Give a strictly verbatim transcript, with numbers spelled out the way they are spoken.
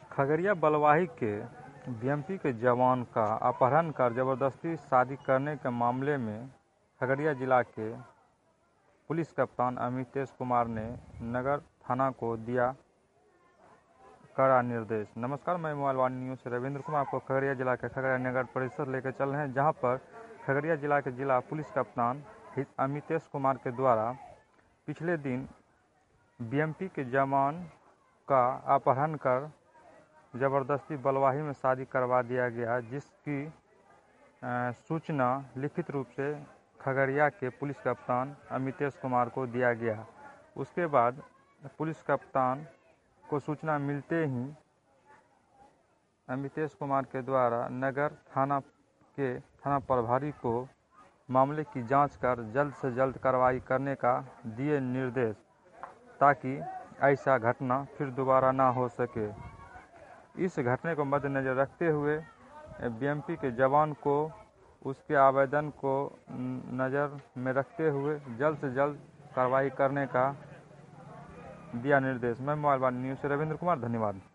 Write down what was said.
खगड़िया बलवाही के बीएमपी के जवान का अपहरण कर जबरदस्ती शादी करने के मामले में खगड़िया जिला के पुलिस कप्तान अमितेश कुमार ने नगर थाना को दिया कड़ा निर्देश। नमस्कार, मैं मोबाइल वन न्यूज़ से रविंद्र कुमार आपको खगड़िया जिला के खगड़िया नगर परिषद लेकर चल रहे हैं, जहां पर खगड़िया जिला के जिला पुलिस कप्तान अमितेश कुमार के द्वारा पिछले दिन बीएमपी के जवान का अपहरण कर ज़बरदस्ती बलवाही में शादी करवा दिया गया, जिसकी सूचना लिखित रूप से खगड़िया के पुलिस कप्तान अमितेश कुमार को दिया गया। उसके बाद पुलिस कप्तान को सूचना मिलते ही अमितेश कुमार के द्वारा नगर थाना के थाना प्रभारी को मामले की जांच कर जल्द से जल्द कार्रवाई करने का दिए निर्देश, ताकि ऐसा घटना फिर दोबारा ना हो सके। इस घटने को मद्देनजर रखते हुए बीएमपी के जवान को उसके आवेदन को नज़र में रखते हुए जल्द से जल्द कार्रवाई करने का दिया निर्देश। मैं मोबाइल वन न्यूज़ से रविंद्र कुमार, धन्यवाद।